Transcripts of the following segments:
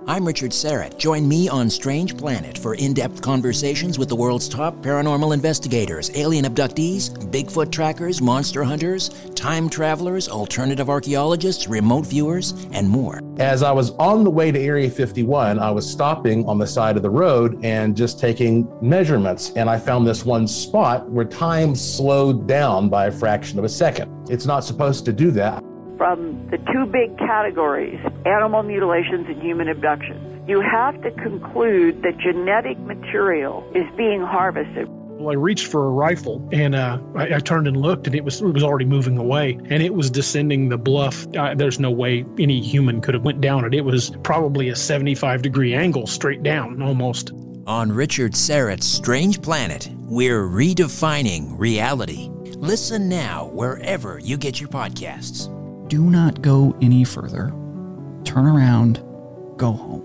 I'm Richard Serrett. Join me on Strange Planet for in-depth conversations with the world's top paranormal investigators, alien abductees, Bigfoot trackers, monster hunters, time travelers, alternative archaeologists, remote viewers, and more. As I was on the way to Area 51, I was stopping on the side of the road and just taking measurements. And I found this one spot where time slowed down by a fraction of a second. It's not supposed to do that. From the two big categories, animal mutilations and human abductions, you have to conclude that genetic material is being harvested. Well, I reached for a rifle, and I turned and looked, and it was already moving away, and it was descending the bluff. There's no way any human could have went down it. It was probably a 75-degree angle straight down, almost. On Richard Serrett's Strange Planet, we're redefining reality. Listen now wherever you get your podcasts. Do not go any further. Turn around, go home.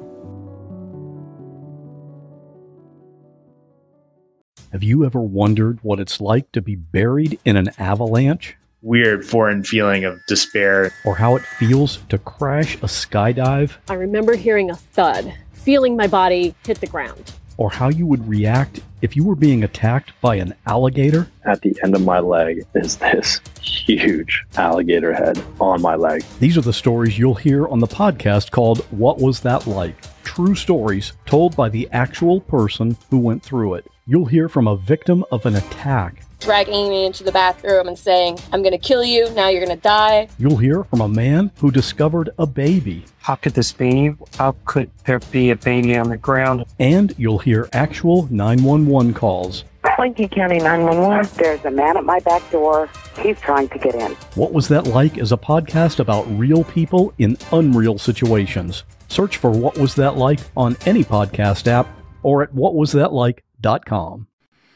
Have you ever wondered what it's like to be buried in an avalanche? Weird foreign feeling of despair. Or how it feels to crash a skydive? I remember hearing a thud, feeling my body hit the ground. Or how you would react if you were being attacked by an alligator? At the end of my leg is this huge alligator head on my leg. These are the stories you'll hear on the podcast called What Was That Like? True stories told by the actual person who went through it. You'll hear from a victim of an attack. Dragging me into the bathroom and saying, I'm going to kill you, now you're going to die. You'll hear from a man who discovered a baby. How could this be? How could there be a baby on the ground? And you'll hear actual 911 calls. Lincoln County 911. There's a man at my back door. He's trying to get in. What Was That Like is a podcast about real people in unreal situations. Search for What Was That Like on any podcast app or at whatwasthatlike.com.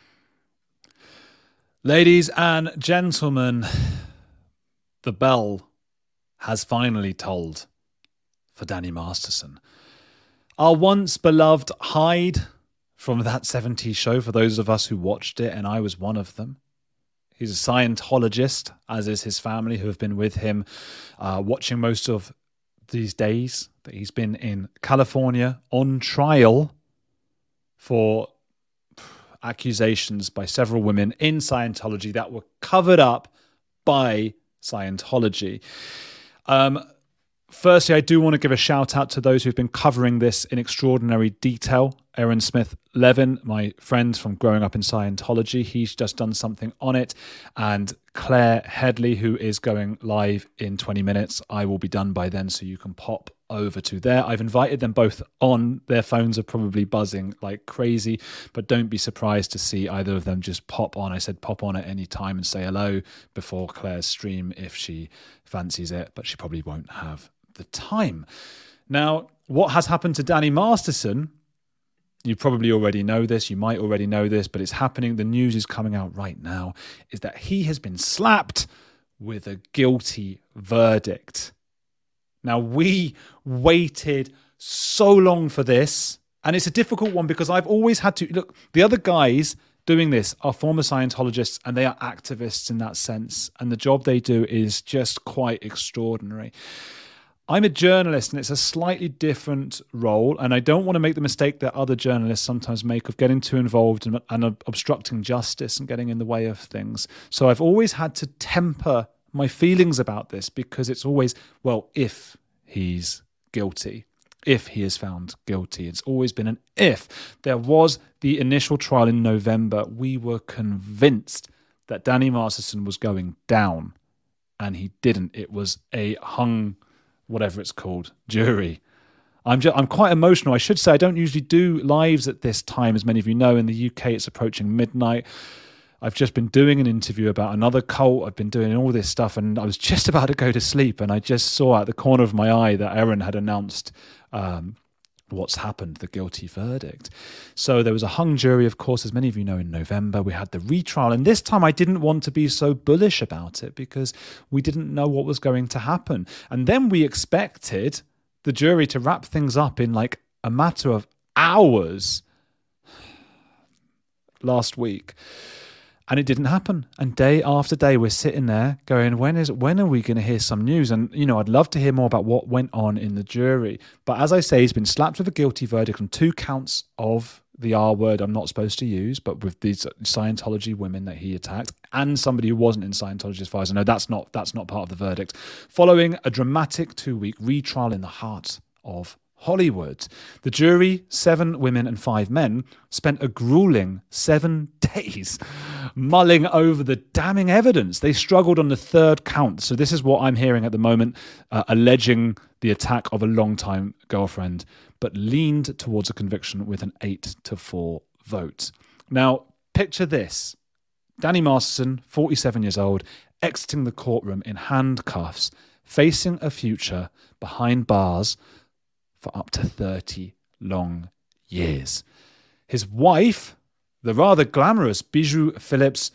Ladies and gentlemen, the bell has finally tolled for Danny Masterson. Our once beloved Hyde from That 70s Show, for those of us who watched it, and I was one of them. He's a Scientologist, as is his family, who have been with him watching most of these days that he's been in California on trial for accusations by several women in Scientology that were covered up by Scientology. Firstly, I do want to give a shout out to those who've been covering this in extraordinary detail. Aaron Smith-Levin, my friend from growing up in Scientology, he's just done something on it. And Claire Headley, who is going live in 20 minutes. I will be done by then, so you can pop over to there. I've invited them both on. Their phones are probably buzzing like crazy, but don't be surprised to see either of them just pop on. I said pop on at any time and say hello before Claire's stream if she fancies it, but she probably won't have the time. Now, what has happened to Danny Masterson? You probably already know this, you might already know this, but it's happening. The news is coming out right now, is that he has been slapped with a guilty verdict. Now, we waited so long for this, and it's a difficult one because I've always had to... Look, the other guys doing this are former Scientologists, and they are activists in that sense, and the job they do is just quite extraordinary. I'm a journalist, and it's a slightly different role, and I don't want to make the mistake that other journalists sometimes make of getting too involved and obstructing justice and getting in the way of things. So I've always had to temper my feelings about this because it's always, well, if he's guilty, if he is found guilty. It's always been an if. There was the initial trial in November. We were convinced that Danny Masterson was going down, and he didn't. It was a hung... whatever it's called, jury. I'm quite emotional. I should say I don't usually do lives at this time, as many of you know. In the UK, it's approaching midnight. I've just been doing an interview about another cult. I've been doing all this stuff, and I was just about to go to sleep, and I just saw out the corner of my eye that Aaron had announced what's happened, the guilty verdict. So there was a hung jury, of course, as many of you know, in November. We had the retrial, and this time I didn't want to be so bullish about it because we didn't know what was going to happen. And then we expected the jury to wrap things up in like a matter of hours last week. And it didn't happen. And day after day, we're sitting there going, when are we going to hear some news? And, I'd love to hear more about what went on in the jury. But as I say, he's been slapped with a guilty verdict on 2 counts of the R word I'm not supposed to use, but with these Scientology women that he attacked, and somebody who wasn't in Scientology, as far as I know. That's not part of the verdict. Following a dramatic 2-week retrial in the heart of Hollywood. The jury, 7 women and 5 men, spent a grueling 7 days mulling over the damning evidence. They struggled on the 3rd count. So this is what I'm hearing at the moment, alleging the attack of a longtime girlfriend, but leaned towards a conviction with an 8-4 vote. Now, picture this. Danny Masterson, 47 years old, exiting the courtroom in handcuffs, facing a future behind bars for up to 30 long years. His wife, the rather glamorous Bijou Phillips,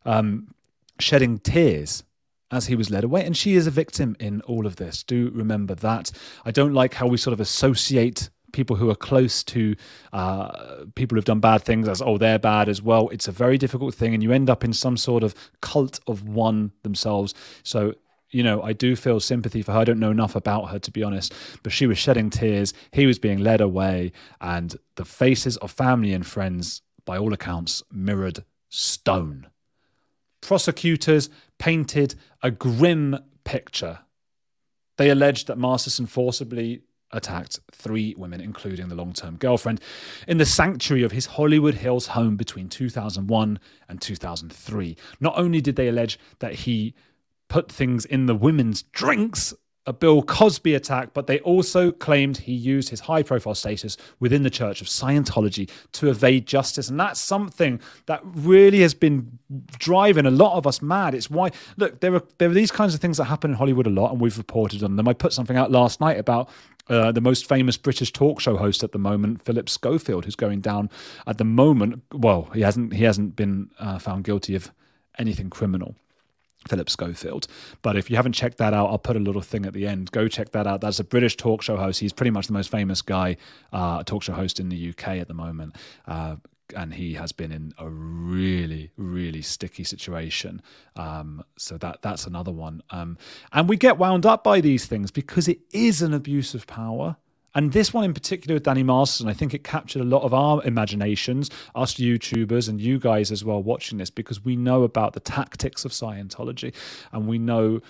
shedding tears as he was led away. And she is a victim in all of this. Do remember that. I don't like how we sort of associate people who are close to people who've done bad things as, they're bad as well. It's a very difficult thing, and you end up in some sort of cult of one themselves. So I do feel sympathy for her. I don't know enough about her, to be honest, but she was shedding tears. He was being led away, and the faces of family and friends, by all accounts, mirrored stone. Prosecutors painted a grim picture. They alleged that Masterson forcibly attacked 3 women, including the long-term girlfriend, in the sanctuary of his Hollywood Hills home between 2001 and 2003. Not only did they allege that he put things in the women's drinks, a Bill Cosby attack, but they also claimed he used his high-profile status within the Church of Scientology to evade justice. And that's something that really has been driving a lot of us mad. It's why, look, there are these kinds of things that happen in Hollywood a lot, and we've reported on them. I put something out last night about the most famous British talk show host at the moment, Philip Schofield, who's going down at the moment. Well, he hasn't been found guilty of anything criminal, Philip Schofield. But if you haven't checked that out, I'll put a little thing at the end. Go check that out. That's a British talk show host. He's pretty much the most famous guy, talk show host in the UK at the moment. And he has been in a really, really sticky situation. So that's another one. And we get wound up by these things because it is an abuse of power. And this one in particular with Danny Masterson, I think it captured a lot of our imaginations, us YouTubers and you guys as well watching this, because we know about the tactics of Scientology, and we know,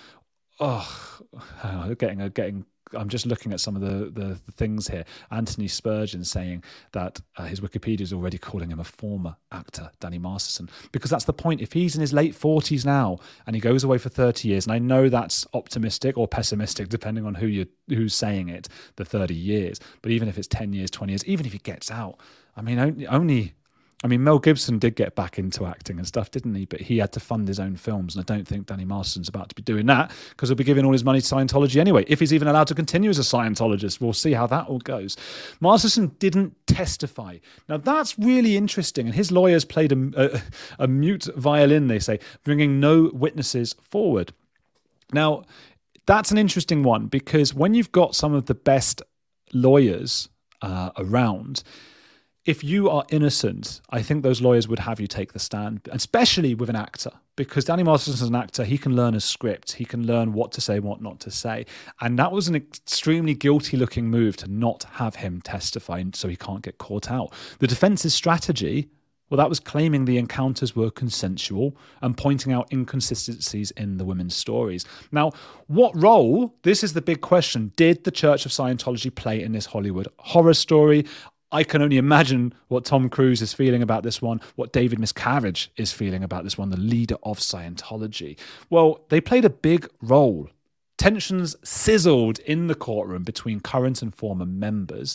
I'm just looking at some of the things here. Anthony Spurgeon saying that his Wikipedia is already calling him a former actor, Danny Masterson, because that's the point. If he's in his late 40s now and he goes away for 30 years, and I know that's optimistic or pessimistic depending on who's saying it, the 30 years, but even if it's 10 years, 20 years, even if he gets out, I mean, Mel Gibson did get back into acting and stuff, didn't he? But he had to fund his own films, and I don't think Danny Masterson's about to be doing that, because he'll be giving all his money to Scientology anyway. If he's even allowed to continue as a Scientologist, we'll see how that all goes. Masterson didn't testify. Now, that's really interesting, and his lawyers played a mute violin, they say, bringing no witnesses forward. Now, that's an interesting one, because when you've got some of the best lawyers around, if you are innocent, I think those lawyers would have you take the stand, especially with an actor, because Danny Masterson's an actor. He can learn a script. He can learn what to say, what not to say. And that was an extremely guilty-looking move to not have him testify so he can't get caught out. The defense's strategy, well, that was claiming the encounters were consensual and pointing out inconsistencies in the women's stories. Now, what role, this is the big question, did the Church of Scientology play in this Hollywood horror story? I can only imagine what Tom Cruise is feeling about this one, what David Miscavige is feeling about this one, the leader of Scientology. Well, they played a big role. Tensions sizzled in the courtroom between current and former members.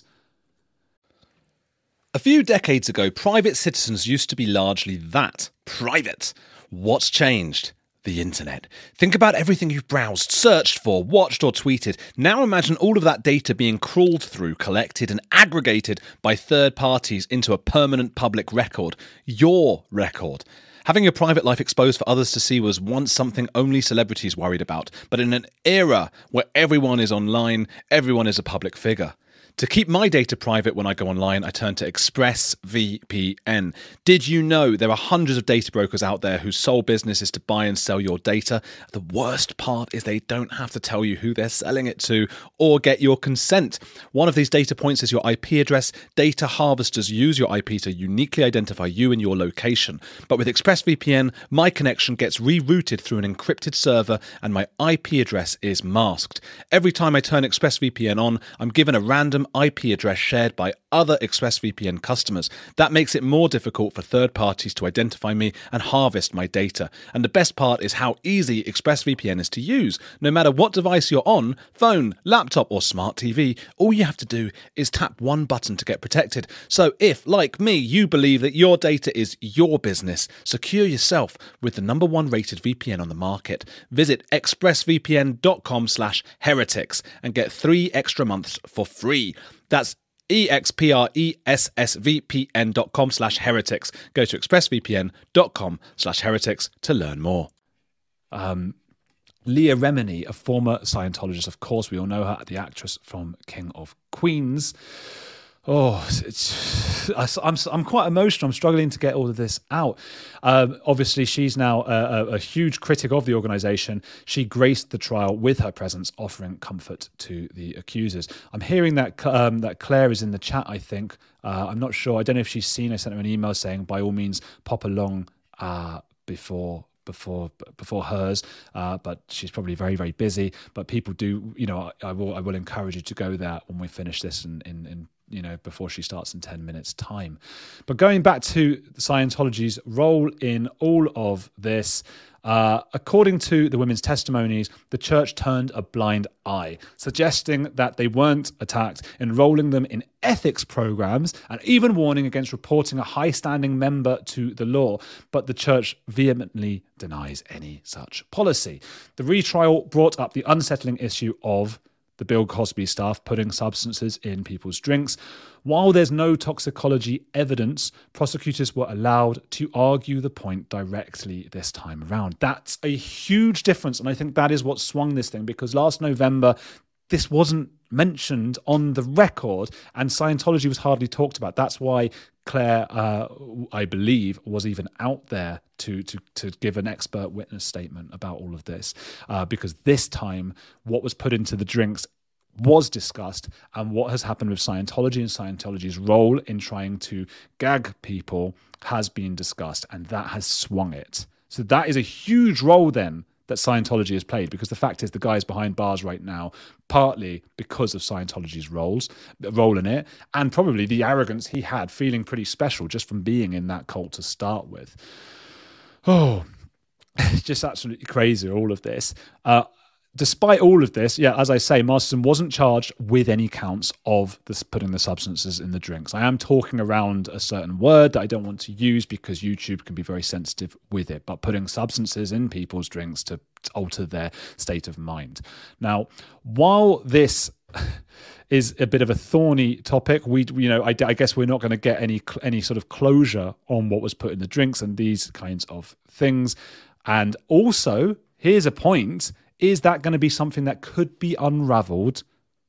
A few decades ago, private citizens used to be largely that, private. What's changed? The internet. Think about everything you've browsed, searched for, watched or tweeted. Now imagine all of that data being crawled through, collected and aggregated by third parties into a permanent public record. Your record. Having your private life exposed for others to see was once something only celebrities worried about. But in an era where everyone is online, everyone is a public figure. To keep my data private when I go online, I turn to ExpressVPN. Did you know there are hundreds of data brokers out there whose sole business is to buy and sell your data? The worst part is they don't have to tell you who they're selling it to or get your consent. One of these data points is your IP address. Data harvesters use your IP to uniquely identify you and your location. But with ExpressVPN, my connection gets rerouted through an encrypted server and my IP address is masked. Every time I turn ExpressVPN on, I'm given a random IP address shared by other ExpressVPN customers. That makes it more difficult for third parties to identify me and harvest my data. And the best part is how easy ExpressVPN is to use. No matter what device you're on, phone, laptop or smart TV, all you have to do is tap one button to get protected. So if, like me, you believe that your data is your business, secure yourself with the #1 rated VPN on the market. Visit expressvpn.com/heretics and get 3 extra months for free. That's expressvpn.com/heretics. Go to expressvpn.com/heretics to learn more. Leah Remini, a former Scientologist, of course, we all know her, the actress from King of Queens. I'm quite emotional. I'm struggling to get all of this out. Obviously, she's now a huge critic of the organisation. She graced the trial with her presence, offering comfort to the accusers. I'm hearing that that Claire is in the chat, I think. I'm not sure. I don't know if she's seen. I sent her an email saying, by all means, pop along before hers, but she's probably very, very busy. But people do, I will encourage you to go there when we finish this in before she starts in 10 minutes time. But going back to Scientology's role in all of this, according to the women's testimonies, the church turned a blind eye, suggesting that they weren't attacked, enrolling them in ethics programs, and even warning against reporting a high-standing member to the law. But the church vehemently denies any such policy. The retrial brought up the unsettling issue of the Bill Cosby staff putting substances in people's drinks. While there's no toxicology evidence, prosecutors were allowed to argue the point directly this time around. That's a huge difference, and I think that is what swung this thing, because last November, this wasn't mentioned on the record, and Scientology was hardly talked about. That's why Claire, I believe, was even out there to give an expert witness statement about all of this, because this time what was put into the drinks was discussed, and what has happened with Scientology and Scientology's role in trying to gag people has been discussed, and that has swung it. So that is a huge role then that Scientology has played, because the fact is the guy's behind bars right now, partly because of Scientology's role in it, and probably the arrogance he had, feeling pretty special just from being in that cult to start with. Oh, it's just absolutely crazy, all of this. Despite all of this, as I say, Masterson wasn't charged with any counts of this putting the substances in the drinks. I am talking around a certain word that I don't want to use because YouTube can be very sensitive with it, but putting substances in people's drinks to alter their state of mind. Now, while this is a bit of a thorny topic, I guess we're not going to get any sort of closure on what was put in the drinks and these kinds of things. And also, here's a point: is that going to be something that could be unravelled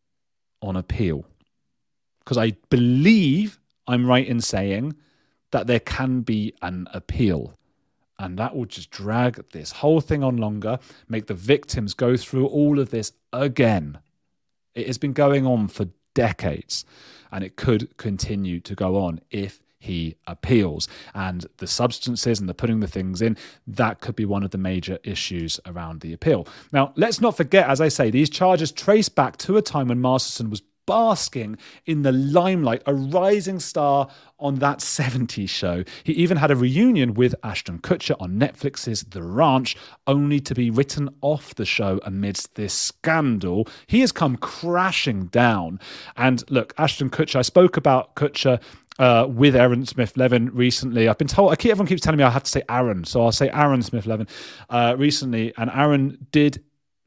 on appeal? Because I believe I'm right in saying that there can be an appeal. And that will just drag this whole thing on longer, make the victims go through all of this again. It has been going on for decades, and it could continue to go on if he appeals. And the substances and the putting the things in, that could be one of the major issues around the appeal. Now, let's not forget, as I say, these charges trace back to a time when Masterson was basking in the limelight, a rising star on that 70s show. He even had a reunion with Ashton Kutcher on Netflix's The Ranch, only to be written off the show amidst this scandal. He has come crashing down. And look, Ashton Kutcher, I spoke about Kutcher with Aaron Smith-Levin recently. I've been told, everyone keeps telling me I have to say Aaron, so I'll say Aaron Smith-Levin recently. And Aaron did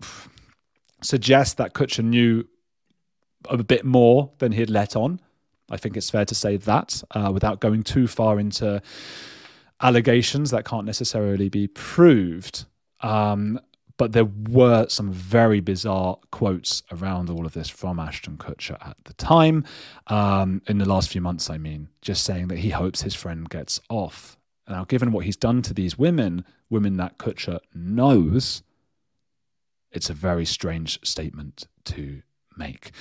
suggest that Kutcher knew a bit more than he'd let on. I think it's fair to say that, without going too far into allegations that can't necessarily be proved. But there were some very bizarre quotes around all of this from Ashton Kutcher at the time, in the last few months, I mean, just saying that he hopes his friend gets off. Now, given what he's done to these women that Kutcher knows, it's a very strange statement to make.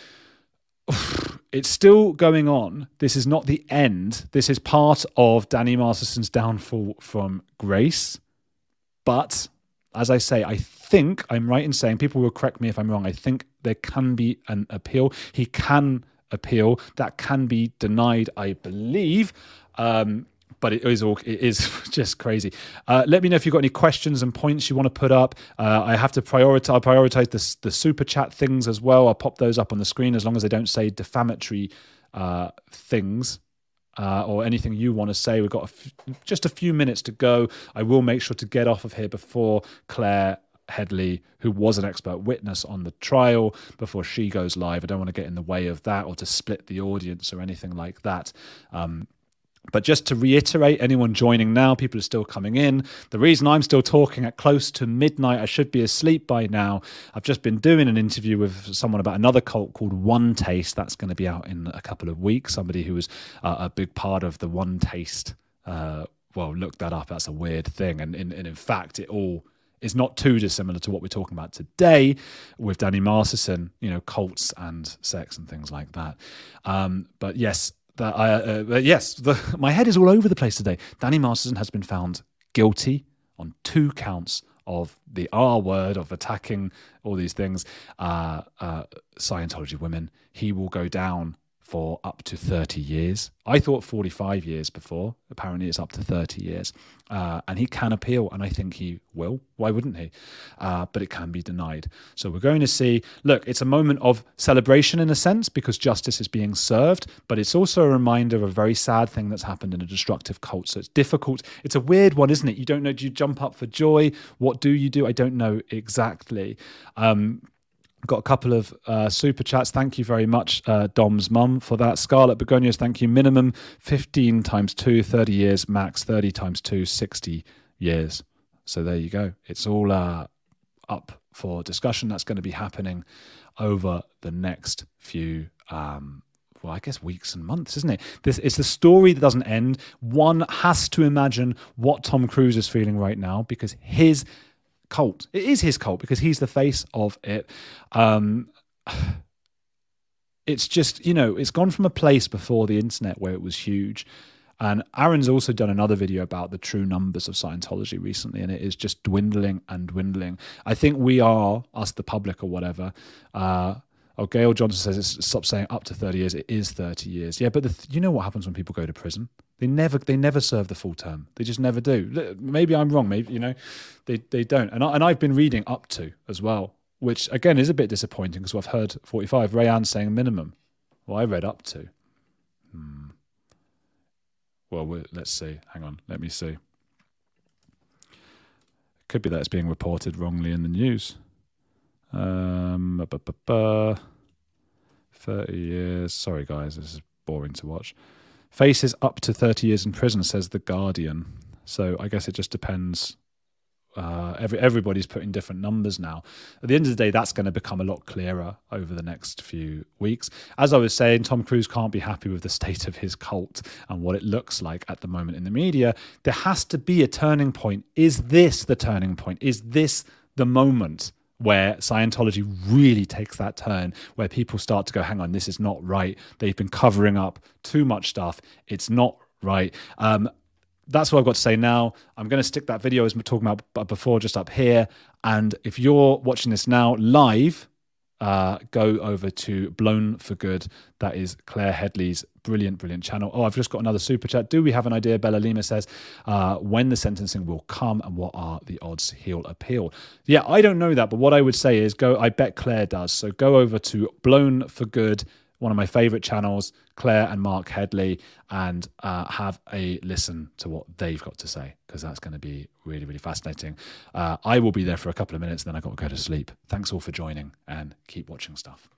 It's still going on. This is not the end. This is part of Danny Masterson's downfall from grace. But as I say, I think I'm right in saying, people will correct me if I'm wrong, I think there can be an appeal. He can appeal. That can be denied, I believe. But it is just crazy. Let me know if you've got any questions and points you want to put up. I have to prioritize the super chat things as well. I'll pop those up on the screen as long as they don't say defamatory things or anything you want to say. We've got just a few minutes to go. I will make sure to get off of here before Claire Headley, who was an expert witness on the trial, before she goes live. I don't want to get in the way of that or to split the audience or anything like that. But just to reiterate, anyone joining now, people are still coming in. The reason I'm still talking at close to midnight, I should be asleep by now. I've just been doing an interview with someone about another cult called One Taste. That's going to be out in a couple of weeks. Somebody who was a big part of the One Taste. Look that up. That's a weird thing. And in fact, it all is not too dissimilar to what we're talking about today with Danny Masterson, cults and sex and things like that. But yes, my head is all over the place today. Danny Masterson has been found guilty on 2 counts of the R word, of attacking all these things, Scientology women. He will go down for up to 30 years. I thought 45 years before. Apparently it's up to 30 years. And he can appeal, and I think he will. Why wouldn't he? But it can be denied. So we're going to see, look, it's a moment of celebration in a sense because justice is being served, but it's also a reminder of a very sad thing that's happened in a destructive cult. So it's difficult. It's a weird one, isn't it? You don't know, do you jump up for joy? What do you do? I don't know exactly. Got a couple of super chats. Thank you very much, Dom's mum, for that. Scarlet Begonias, thank you. Minimum 15 times 2, 30 years. Max 30 times 2, 60 years. So there you go. It's all up for discussion. That's going to be happening over the next few weeks and months, isn't it? It's the story that doesn't end. One has to imagine what Tom Cruise is feeling right now because his cult. It is his cult because he's the face of it. It's just, it's gone from a place before the internet where it was huge. And Aaron's also done another video about the true numbers of Scientology recently, and it is just dwindling and dwindling. I think we are, us the public or whatever, Gail Johnson says, stop saying up to 30 years. It is 30 years. Yeah, but you know what happens when people go to prison? They never serve the full term. They just never do. Maybe I'm wrong. Maybe, they don't. And I've been reading up to as well, which again is a bit disappointing because I've heard 45. Rayanne saying minimum. Well, I read up to. Well, let's see. Hang on. Let me see. Could be that it's being reported wrongly in the news. 30 years. Sorry, guys. This is boring to watch. Faces up to 30 years in prison, says The Guardian. So I guess it just depends. Everybody's putting different numbers now. At the end of the day, that's going to become a lot clearer over the next few weeks. As I was saying, Tom Cruise can't be happy with the state of his cult and what it looks like at the moment in the media. There has to be a turning point. Is this the turning point? Is this the moment where Scientology really takes that turn, where people start to go, hang on, this is not right. They've been covering up too much stuff. It's not right. That's what I've got to say now. I'm going to stick that video as we're talking about before just up here. And if you're watching this now live, go over to Blown for Good. That is Claire Headley's brilliant channel. Oh, I've just got another super chat. Do we have an idea? Bella Lima says, when the sentencing will come and what are the odds he'll appeal? Yeah, I don't know that, but what I would say is I bet Claire does. So go over to Blown for Good, one of my favorite channels, Claire and Mark Headley, and have a listen to what they've got to say, because that's going to be really, really fascinating. I will be there for a couple of minutes, and then I've got to go to sleep. Thanks all for joining, and keep watching stuff.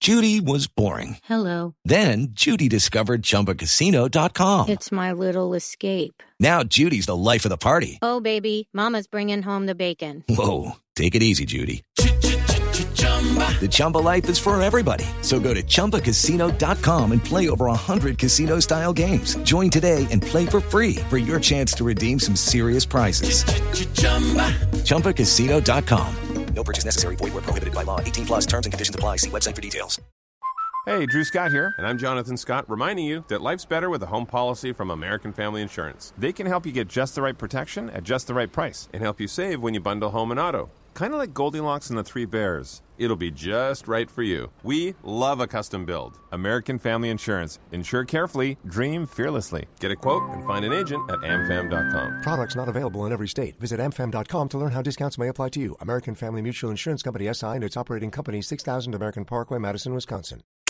Judy was boring. Hello. Then Judy discovered ChumbaCasino.com. It's my little escape. Now Judy's the life of the party. Oh, baby, mama's bringing home the bacon. Whoa, take it easy, Judy. The Chumba life is for everybody. So go to ChumbaCasino.com and play over 100 casino-style games. Join today and play for free for your chance to redeem some serious prizes. ChumbaCasino.com. No purchase necessary. Void where prohibited by law. 18 plus terms and conditions apply. See website for details. Hey, Drew Scott here, and I'm Jonathan Scott, reminding you that life's better with a home policy from American Family Insurance. They can help you get just the right protection at just the right price and help you save when you bundle home and auto. Kind of like Goldilocks and the Three Bears. It'll be just right for you. We love a custom build. American Family Insurance. Insure carefully, dream fearlessly. Get a quote and find an agent at amfam.com. Products not available in every state. Visit amfam.com to learn how discounts may apply to you. American Family Mutual Insurance Company, SI, and its operating company, 6000 American Parkway, Madison, Wisconsin.